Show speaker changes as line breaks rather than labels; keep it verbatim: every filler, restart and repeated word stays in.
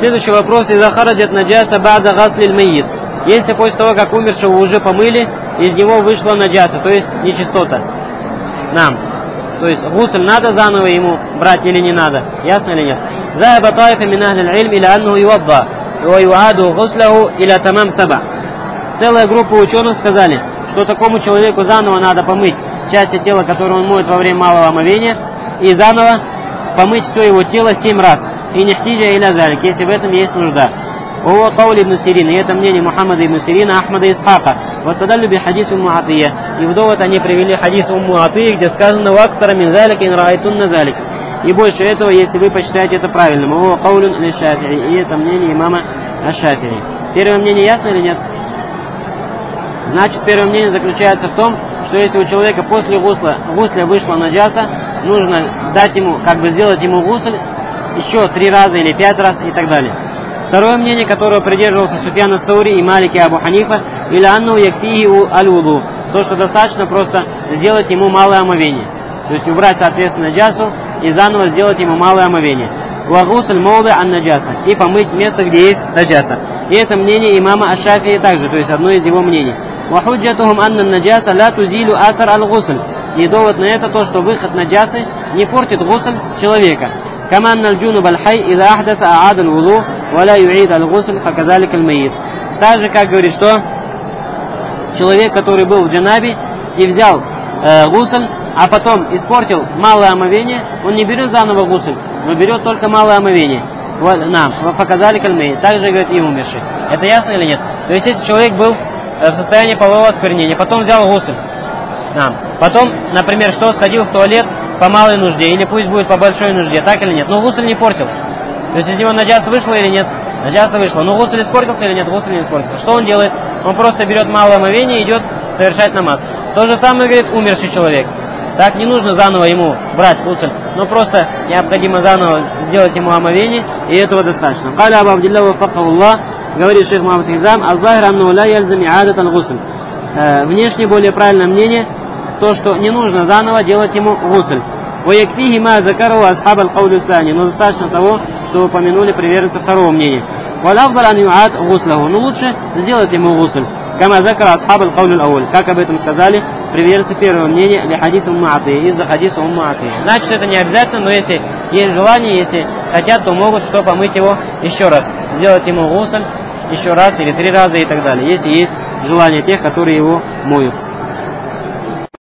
Следующий вопрос. Иза хараджат наджаса ба'да гаслиль маййит. Если после того, как умершего уже помыли, из него вышла наджаса, то есть нечистота. Нам. То есть гусль надо заново ему брать или не надо? Ясно или нет? Захаба таифа мин ахлил илм иля аннаху ювадда ва юаду гуслаху иля тамам саба. Целая группа ученых сказали, что такому человеку заново надо помыть части тела, которые он моет во время малого омовения, и заново помыть все его тело семь раз. И нехтиджа иля залик, если в этом есть нужда. О каули ибн Сирин, и это мнение Мухаммада ибн Сирина, Ахмада Исхака. Васадаллю би хадис умму Атия. И в довод они привели хадис умму Атии, где сказано «Вактара мин залик ин раайтунна залик». И больше этого, если вы посчитаете это правильным. О каулюн ли Шафи'i. И это мнение имама Аш-Шафи'i. Первое мнение ясно или нет? Значит, первое мнение заключается в том, что если у человека после гусля, гусля вышла наджаса, нужно дать ему, как бы сделать ему гусль еще три раза или пять раз и так далее. Второе мнение, которое придерживался Суфьян ас-Саури и Малик и Абу Ханифа, или анну якфихи аль-вуду, то, что достаточно просто сделать ему малое омовение. То есть убрать, соответственно, наджасу и заново сделать ему малое омовение. Вагусль молды ан наджаса. И помыть место, где есть наджаса. И это мнение имама Аш-Шафии также, то есть одно из его мнений. Вахуджатухум анна наджаса ла тузилу атар аль-гусль. И довод на это то, что выход наджасы не портит гусль человека. Каман аль-джунуб аль-хай ида ахдаса аад аль-вуду валя юид аль-гусль факазалик аль-майит. Так же, как говорит, что человек, который был в джанабе и взял э, гусль, а потом испортил малое омовение, он не берет заново гусль, но берет только малое омовение. Нам, факазалик аль-майит. Также говорит и умерший. Это ясно или нет? То есть, если человек был э, в состоянии полового осквернения, потом взял гусль, нам, потом, например, что, сходил в туалет по малой нужде, или пусть будет по большой нужде, так или нет, но гусль не портил. То есть из него наджаса вышла или нет? Наджаса вышла. Но гусль испортился или нет? Гусль не испортился. Что он делает? Он просто берет малое омовение и идет совершать намаз. То же самое говорит умерший человек. Так, не нужно заново ему брать гусль, но просто необходимо заново сделать ему омовение, и этого достаточно. Каля Абу Абдилла вафакахуллах, говорит шейх Мухаммад Хизам, аззахир анну ла яльзам иадат аль-гусль. Внешне более правильное мнение, то, что не нужно заново делать ему гусль. وَيَكْفِيهِ مَا ذَكَرَهُ أَصْحَابَ الْقَوْلِ الثَّانِي. Но достаточно того, что упомянули приверженцы второго мнения. وَالْأَفْضَلْ أَنْ يُعَادْ غُسْلَهُ. Но лучше сделать ему гусль. كَمَا ذَكَرَ أَصْحَابَ الْقَوْلِ الْأَوَّلِ. Как об этом сказали приверженцы первого мнения для хадиса Умму Атии, из-за хадиса Умму Атии. Значит, это не обязательно, но если есть желание, если хотят, то могут что помыть его еще раз. Сделать ему гусль еще раз или три раза и так далее. Если есть желание тех, которые его моют.